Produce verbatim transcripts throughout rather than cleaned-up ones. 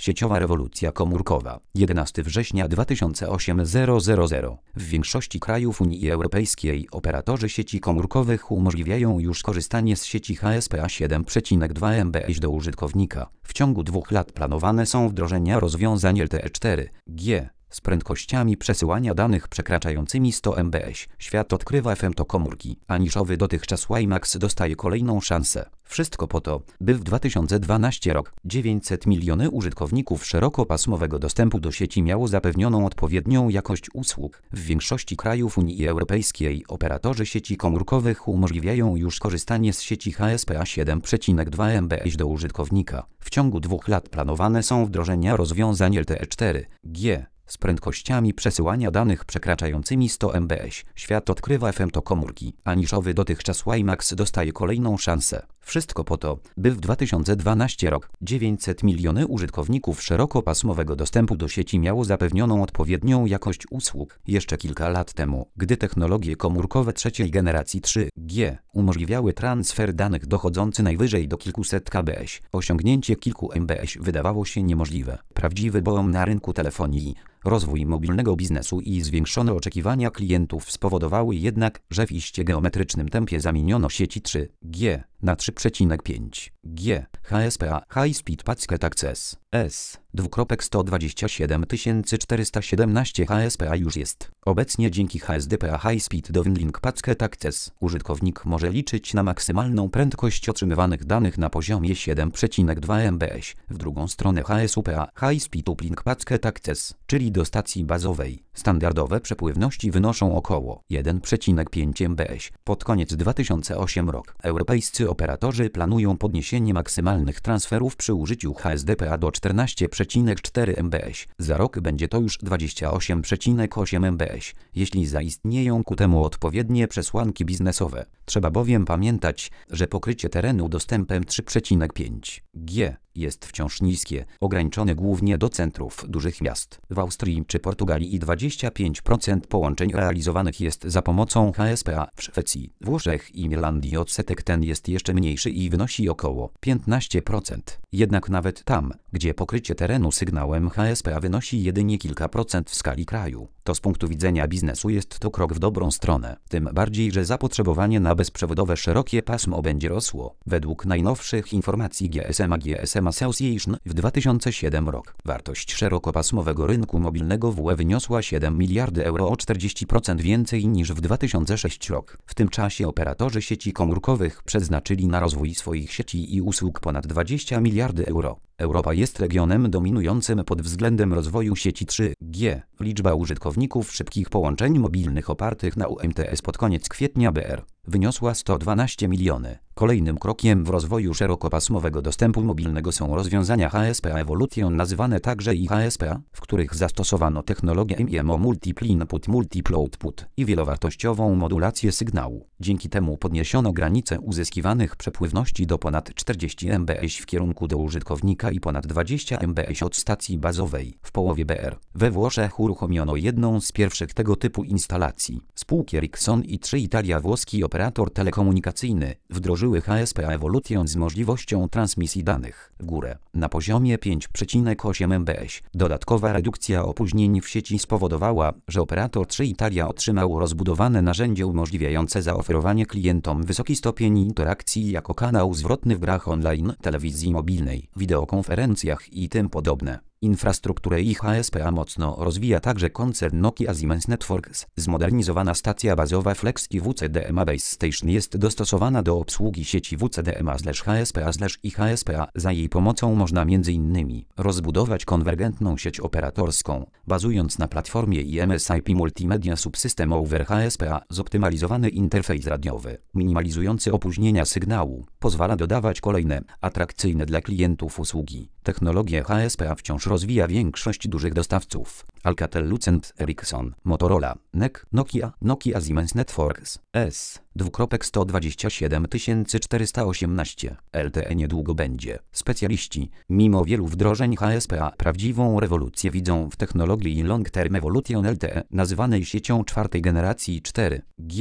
Sieciowa rewolucja komórkowa. jedenastego września dwa tysiące osiemnastego. W większości krajów Unii Europejskiej operatorzy sieci komórkowych umożliwiają już korzystanie z sieci H S P A siedem przecinek dwa megabita do użytkownika. W ciągu dwóch lat planowane są wdrożenia rozwiązań L T E cztery G z prędkościami przesyłania danych przekraczającymi sto megabitów. Świat odkrywa femtokomórki, a niszowy dotychczas WiMAX dostaje kolejną szansę. Wszystko po to, by w dwa tysiące dwunastym roku dziewięćset milionów użytkowników szerokopasmowego dostępu do sieci miało zapewnioną odpowiednią jakość usług. W większości krajów Unii Europejskiej operatorzy sieci komórkowych umożliwiają już korzystanie z sieci H S P A siedem przecinek dwa megabita do użytkownika. W ciągu dwóch lat planowane są wdrożenia rozwiązań L T E cztery G z prędkościami przesyłania danych przekraczającymi sto megabitów. Świat odkrywa femtokomórki, a niszowy dotychczas WiMAX dostaje kolejną szansę. Wszystko po to, by w dwa tysiące dwunastym roku dziewięćset milionów użytkowników szerokopasmowego dostępu do sieci miało zapewnioną odpowiednią jakość usług. Jeszcze kilka lat temu, gdy technologie komórkowe trzeciej generacji trzy G umożliwiały transfer danych dochodzący najwyżej do kilkuset kilobitów, osiągnięcie kilku megabitów wydawało się niemożliwe. Prawdziwy boom na rynku telefonii, rozwój mobilnego biznesu i zwiększone oczekiwania klientów spowodowały jednak, że w iście geometrycznym tempie zamieniono sieci trzy G na trzy przecinek pięć G. H S P A High Speed Packet Access S sto dwadzieścia siedem tysięcy czterysta siedemnaście H S P A już jest. Obecnie dzięki H S D P A High Speed Downlink Packet Access użytkownik może liczyć na maksymalną prędkość otrzymywanych danych na poziomie siedem przecinek dwa megabita. W drugą stronę H S U P A High Speed Uplink Packet Access, czyli do stacji bazowej, standardowe przepływności wynoszą około jeden przecinek pięć megabita. Pod koniec dwa tysiące ósmego roku europejscy operatorzy planują podniesienie maksymalnych transferów przy użyciu H S D P A do czternaście przecinek cztery megabita. Za rok będzie to już dwadzieścia osiem przecinek osiem megabita, jeśli zaistnieją ku temu odpowiednie przesłanki biznesowe. Trzeba bowiem pamiętać, że pokrycie terenu dostępem trzy przecinek pięć G jest wciąż niskie, ograniczone głównie do centrów dużych miast. W Austrii czy Portugalii i dwadzieścia pięć procent połączeń realizowanych jest za pomocą H S P A. W Szwecji, Włoszech i Irlandii odsetek ten jest jeszcze mniejszy i wynosi około piętnaście procent. Jednak nawet tam, gdzie pokrycie terenu sygnałem H S P A wynosi jedynie kilka procent w skali kraju, to z punktu widzenia biznesu jest to krok w dobrą stronę. Tym bardziej, że zapotrzebowanie na bezprzewodowe szerokie pasmo będzie rosło. Według najnowszych informacji G S M A G S M Association w dwa tysiące siódmym roku wartość szerokopasmowego rynku mobilnego w U E wyniosła siedem miliardów euro, o czterdzieści procent więcej niż w dwa tysiące szóstym roku. W tym czasie operatorzy sieci komórkowych przeznaczyli na rozwój swoich sieci i usług ponad dwadzieścia miliardów euro. Europa jest regionem dominującym pod względem rozwoju sieci trzy G. Liczba użytkowników szybkich połączeń mobilnych opartych na U M T S pod koniec kwietnia B R wyniosła sto dwanaście milionów. Kolejnym krokiem w rozwoju szerokopasmowego dostępu mobilnego są rozwiązania H S P A Evolution, nazywane także i H S P A, w których zastosowano technologię M I M O Multiple Input Multiple Output i wielowartościową modulację sygnału. Dzięki temu podniesiono granicę uzyskiwanych przepływności do ponad czterdzieści megabitów w kierunku do użytkownika i ponad dwadzieścia megabitów od stacji bazowej. W połowie B R we Włoszech uruchomiono jedną z pierwszych tego typu instalacji. Spółki Ericsson i trzy Italia, włoski operator telekomunikacyjny, wdrożyły H S P A Evolution z możliwością transmisji danych w górę na poziomie pięć przecinek osiem megabita. Dodatkowa redukcja opóźnień w sieci spowodowała, że operator trzy Italia otrzymał rozbudowane narzędzie umożliwiające zaoferowanie klientom wysoki stopień interakcji jako kanał zwrotny w grach online, telewizji mobilnej, wideokonferencjach i tym podobne. Infrastrukturę i H S P A mocno rozwija także koncern Nokia Siemens Networks. Zmodernizowana stacja bazowa Flex i W C D M A Base Station jest dostosowana do obsługi sieci W C D M A/H S P A/i H S P A. Za jej pomocą można między innymi rozbudować konwergentną sieć operatorską, bazując na platformie I M S I P Multimedia Subsystem over H S P A. Zoptymalizowany interfejs radiowy, minimalizujący opóźnienia sygnału, pozwala dodawać kolejne, atrakcyjne dla klientów usługi. Technologię H S P A wciąż rozwija większość dużych dostawców. Alcatel-Lucent, Ericsson, Motorola, N E C, Nokia, Nokia Siemens Networks, S sto dwadzieścia siedem tysięcy czterysta osiemnaście. L T E niedługo będzie. Specjaliści, mimo wielu wdrożeń H S P A, prawdziwą rewolucję widzą w technologii Long Term Evolution L T E, nazywanej siecią czwartej generacji cztery G.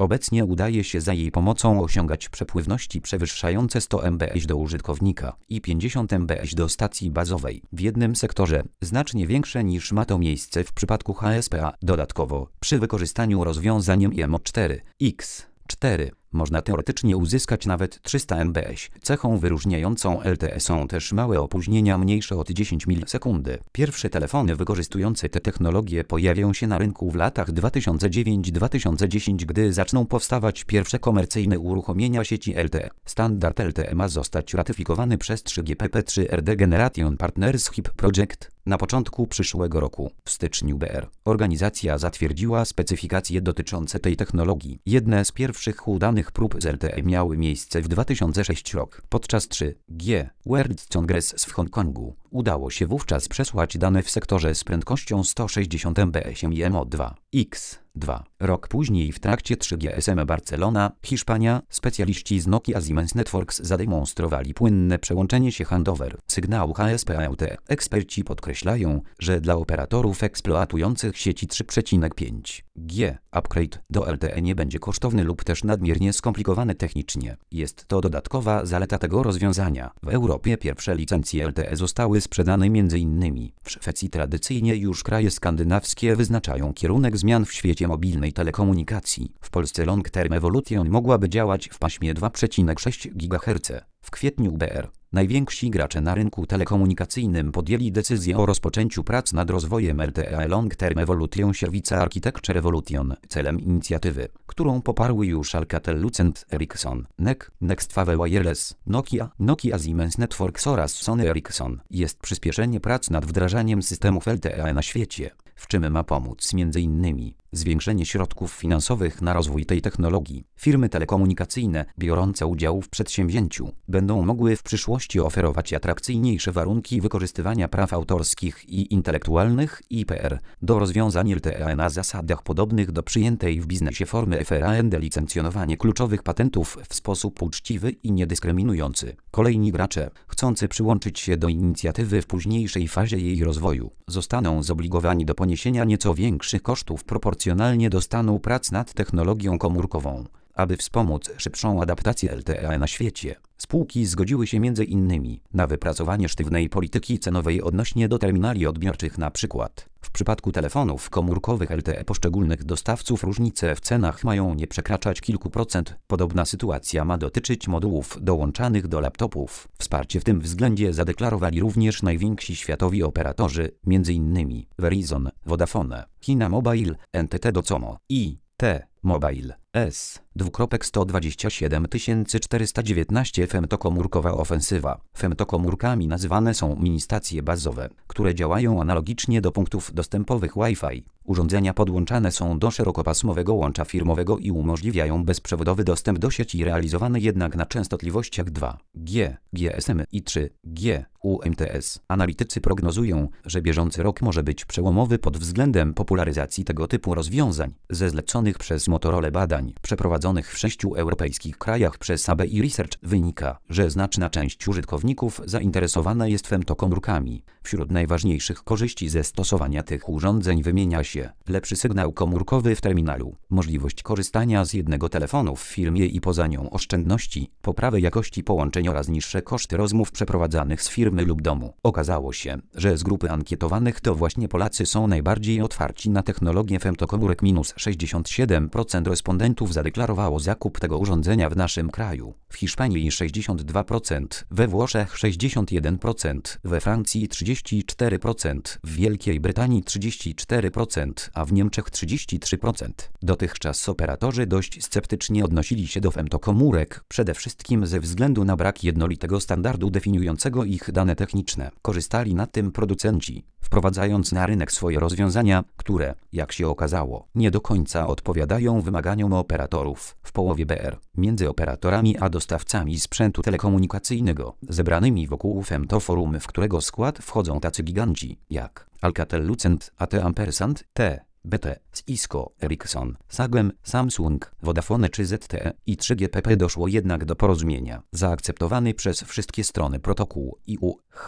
Obecnie udaje się za jej pomocą osiągać przepływności przewyższające sto megabitów do użytkownika i pięćdziesiąt megabitów do stacji bazowej w jednym sektorze, znacznie większe niż ma to miejsce w przypadku H S P A. Dodatkowo, przy wykorzystaniu rozwiązań M I M O cztery X cztery można teoretycznie uzyskać nawet trzysta megabitów. Cechą wyróżniającą L T E są też małe opóźnienia mniejsze od dziesięć milisekund. Pierwsze telefony wykorzystujące te technologie pojawią się na rynku w latach dwa tysiące dziewiąty do dwa tysiące dziesiątego, gdy zaczną powstawać pierwsze komercyjne uruchomienia sieci L T E. Standard L T E ma zostać ratyfikowany przez trzy G P P trzy R D Generation Partnership Project na początku przyszłego roku. W styczniu B R organizacja zatwierdziła specyfikacje dotyczące tej technologii. Jedne z pierwszych udanych prób z L T E miały miejsce w dwa tysiące szóstym roku. Podczas trzy G World Congress w Hongkongu udało się wówczas przesłać dane w sektorze z prędkością sto sześćdziesiąt megabitów M I M O dwa X dwa. Rok później w trakcie trzy G S M Barcelona, Hiszpania, specjaliści z Nokia Siemens Networks zademonstrowali płynne przełączenie się handover sygnału H S P A L T E. Eksperci podkreślają, że dla operatorów eksploatujących sieci trzy przecinek pięć G upgrade do L T E nie będzie kosztowny lub też nadmiernie skomplikowany technicznie. Jest to dodatkowa zaleta tego rozwiązania. W Europie pierwsze licencje L T E zostały sprzedane m.in. w Szwecji. Tradycyjnie już kraje skandynawskie wyznaczają kierunek zmian w świecie mobilnej telekomunikacji. W Polsce Long Term Evolution mogłaby działać w paśmie dwa przecinek sześć gigaherca. W kwietniu B R najwięksi gracze na rynku telekomunikacyjnym podjęli decyzję o rozpoczęciu prac nad rozwojem L T E Long Term Evolution Service Architecture Evolution. Celem inicjatywy, którą poparły już Alcatel-Lucent, Ericsson, N E C, Nextwave Wireless, Nokia, Nokia Siemens Networks oraz Sony Ericsson, jest przyspieszenie prac nad wdrażaniem systemów L T E na świecie, w czym ma pomóc m.in. zwiększenie środków finansowych na rozwój tej technologii. Firmy telekomunikacyjne biorące udział w przedsięwzięciu będą mogły w przyszłości oferować atrakcyjniejsze warunki wykorzystywania praw autorskich i intelektualnych I P R do rozwiązań L T E na zasadach podobnych do przyjętej w biznesie formy F R A N D. Licencjonowanie kluczowych patentów w sposób uczciwy i niedyskryminujący. Kolejni gracze, chcący przyłączyć się do inicjatywy w późniejszej fazie jej rozwoju, zostaną zobligowani do poniesienia nieco większych kosztów proporcjonalnie do stanu prac nad technologią komórkową. Aby wspomóc szybszą adaptację L T E na świecie, spółki zgodziły się między innymi na wypracowanie sztywnej polityki cenowej odnośnie do terminali odbiorczych. Na przykład w przypadku telefonów komórkowych L T E poszczególnych dostawców różnice w cenach mają nie przekraczać kilku procent. Podobna sytuacja ma dotyczyć modułów dołączanych do laptopów. Wsparcie w tym względzie zadeklarowali również najwięksi światowi operatorzy, m.in. Verizon, Vodafone, China Mobile, N T T Docomo i T Mobile S. sto dwadzieścia siedem tysięcy czterysta dziewiętnaście femtokomórkowa ofensywa. Femtokomórkami nazywane są mini-stacje bazowe, które działają analogicznie do punktów dostępowych Wi-Fi. Urządzenia podłączane są do szerokopasmowego łącza firmowego i umożliwiają bezprzewodowy dostęp do sieci realizowany jednak na częstotliwościach dwa G, G S M i trzy G, U M T S. Analitycy prognozują, że bieżący rok może być przełomowy pod względem popularyzacji tego typu rozwiązań. Ze zleconych przez Motorola badań przeprowadzonych w sześciu europejskich krajach przez A B I Research wynika, że znaczna część użytkowników zainteresowana jest femtokomórkami. Wśród najważniejszych korzyści ze stosowania tych urządzeń wymienia się lepszy sygnał komórkowy w terminalu, możliwość korzystania z jednego telefonu w firmie i poza nią, oszczędności, poprawę jakości połączeń oraz niższe koszty rozmów przeprowadzanych z firmy lub domu. Okazało się, że z grupy ankietowanych to właśnie Polacy są najbardziej otwarci na technologię femtokomórek. Minus sześćdziesiąt siedem procent respondentów zadeklarowało zakup tego urządzenia w naszym kraju. W Hiszpanii sześćdziesiąt dwa procent, we Włoszech sześćdziesiąt jeden procent, we Francji trzydzieści cztery procent, w Wielkiej Brytanii trzydzieści cztery procent, a w Niemczech trzydzieści trzy procent. Dotychczas operatorzy dość sceptycznie odnosili się do femtokomórek, przede wszystkim ze względu na brak jednolitego standardu definiującego ich dane techniczne. Korzystali na tym producenci, wprowadzając na rynek swoje rozwiązania, które, jak się okazało, nie do końca odpowiadają wymaganiom operatorów. W połowie B R, między operatorami a dostawcami sprzętu telekomunikacyjnego, zebranymi wokół Femtoforum, w którego skład wchodzą tacy giganci jak Alcatel-Lucent, A T Ampersand, T, B T, Cisco, Ericsson, Sagem, Samsung, Vodafone czy Z T E i trzy G P P, doszło jednak do porozumienia. Zaakceptowany przez wszystkie strony protokół I U H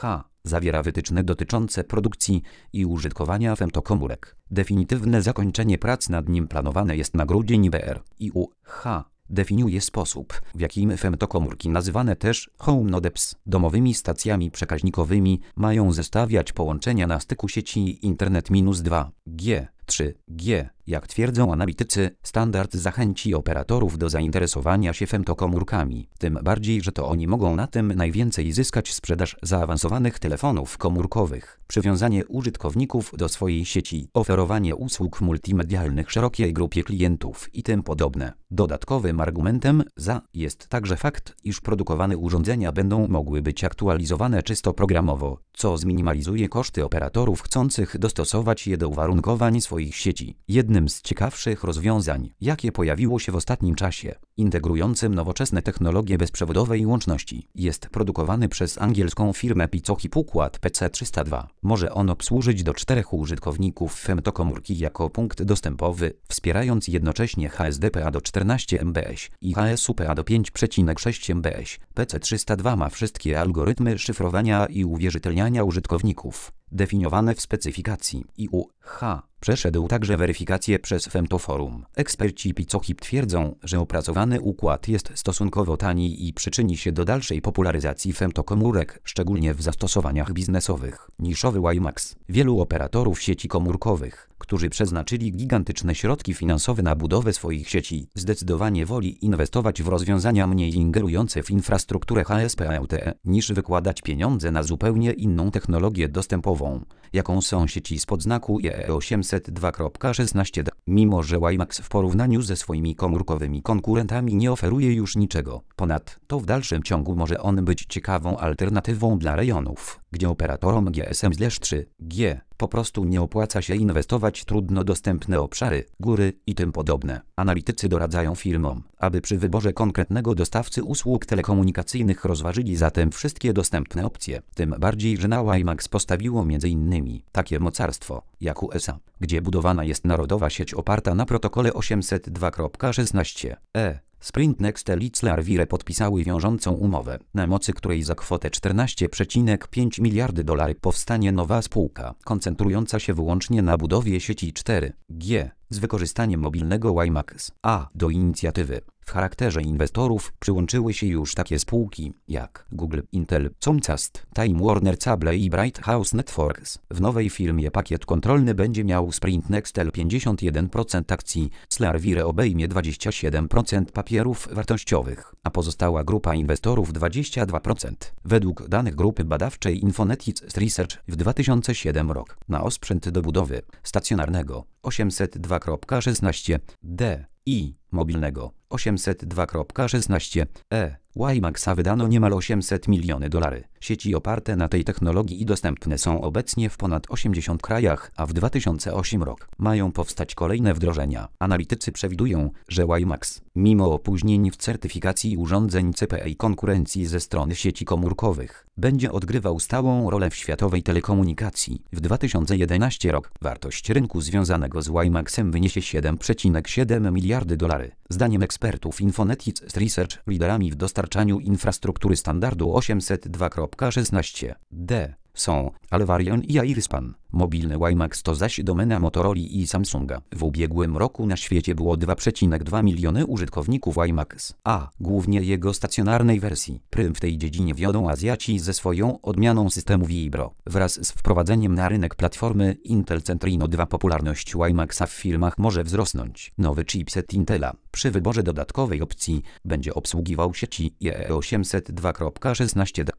Zawiera wytyczne dotyczące produkcji i użytkowania femtokomórek. Definitywne zakończenie prac nad nim planowane jest na grudzień B R I U H. Definiuje sposób, w jakim femtokomórki, nazywane też home nodes, domowymi stacjami przekaźnikowymi, mają zestawiać połączenia na styku sieci Internet dwa G, trzy G. Jak twierdzą analitycy, standard zachęci operatorów do zainteresowania się femtokomórkami, tym bardziej, że to oni mogą na tym najwięcej zyskać: sprzedaż zaawansowanych telefonów komórkowych, przywiązanie użytkowników do swojej sieci, oferowanie usług multimedialnych szerokiej grupie klientów i tym podobne. Dodatkowym argumentem za jest także fakt, iż produkowane urządzenia będą mogły być aktualizowane czysto programowo, co zminimalizuje koszty operatorów chcących dostosować je do uwarunkowań swoich sieci. Jednym z ciekawszych rozwiązań, jakie pojawiło się w ostatnim czasie, integrującym nowoczesne technologie bezprzewodowej łączności, jest produkowany przez angielską firmę Picochip układ P C trzysta dwa. Może on obsłużyć do czterech użytkowników femtokomórki jako punkt dostępowy, wspierając jednocześnie H S D P A do czternaście megabajtów i H S U P A do pięć przecinek sześć megabajtów. P C trzysta dwa ma wszystkie algorytmy szyfrowania i uwierzytelniania użytkowników definiowane w specyfikacji I U H. Przeszedł także weryfikację przez Femtoforum. Eksperci Picochip twierdzą, że opracowany układ jest stosunkowo tani i przyczyni się do dalszej popularyzacji femtokomórek, szczególnie w zastosowaniach biznesowych. Niszowy WiMAX. Wielu operatorów sieci komórkowych, którzy przeznaczyli gigantyczne środki finansowe na budowę swoich sieci, zdecydowanie woli inwestować w rozwiązania mniej ingerujące w infrastrukturę H S P A L T E, niż wykładać pieniądze na zupełnie inną technologię dostępową, jaką są sieci spod znaku I E osiemset dwa kropka szesnaście D. Mimo że WiMAX w porównaniu ze swoimi komórkowymi konkurentami nie oferuje już niczego, ponadto w dalszym ciągu może on być ciekawą alternatywą dla rejonów, gdzie operatorom G S M trzy G po prostu nie opłaca się inwestować w trudno dostępne obszary, góry i tym podobne. Analitycy doradzają firmom, aby przy wyborze konkretnego dostawcy usług telekomunikacyjnych rozważyli zatem wszystkie dostępne opcje, tym bardziej, że na WiMAX postawiło między innymi takie mocarstwo jak U S A, gdzie budowana jest narodowa sieć oparta na protokole osiemset dwa kropka szesnaście E. Sprint Nextel i Clarivire podpisały wiążącą umowę, na mocy której za kwotę czternaście przecinek pięć miliardy dolarów powstanie nowa spółka, koncentrująca się wyłącznie na budowie sieci cztery G z wykorzystaniem mobilnego WiMAX. A do inicjatywy w charakterze inwestorów przyłączyły się już takie spółki jak Google, Intel, Comcast, Time Warner Cable i Bright House Networks. W nowej firmie pakiet kontrolny będzie miał Sprint Nextel pięćdziesiąt jeden procent akcji, Clarivire obejmie dwadzieścia siedem procent papierów wartościowych, a pozostała grupa inwestorów dwadzieścia dwa procent. Według danych grupy badawczej Infonetics Research w dwa tysiące siódmym roku na osprzęt do budowy stacjonarnego osiemset dwa kropka szesnaście D i mobilnego osiemset dwa kropka szesnaście E WiMAXa wydano niemal osiemset milionów dolarów. Sieci oparte na tej technologii i dostępne są obecnie w ponad osiemdziesięciu krajach, a w dwa tysiące ósmym roku mają powstać kolejne wdrożenia. Analitycy przewidują, że WiMAX, mimo opóźnień w certyfikacji urządzeń C P E i konkurencji ze strony sieci komórkowych, będzie odgrywał stałą rolę w światowej telekomunikacji. W dwa tysiące jedenastym roku wartość rynku związanego z WiMAXem wyniesie siedem przecinek siedem miliardy dolarów. Zdaniem ekspertów Infonetics Research liderami w dostarczaniu infrastruktury standardu osiemset dwa kropka szesnaście D są Alvarion i Airspan. Mobilny WiMAX to zaś domena Motorola i Samsunga. W ubiegłym roku na świecie było dwa przecinek dwa miliony użytkowników WiMAX, a głównie jego stacjonarnej wersji. Prym w tej dziedzinie wiodą Azjaci ze swoją odmianą systemu Vibro. Wraz z wprowadzeniem na rynek platformy Intel Centrino dwa popularność WiMAXa w firmach może wzrosnąć. Nowy chipset Intela przy wyborze dodatkowej opcji będzie obsługiwał sieci I E osiemset dwa kropka szesnaście D.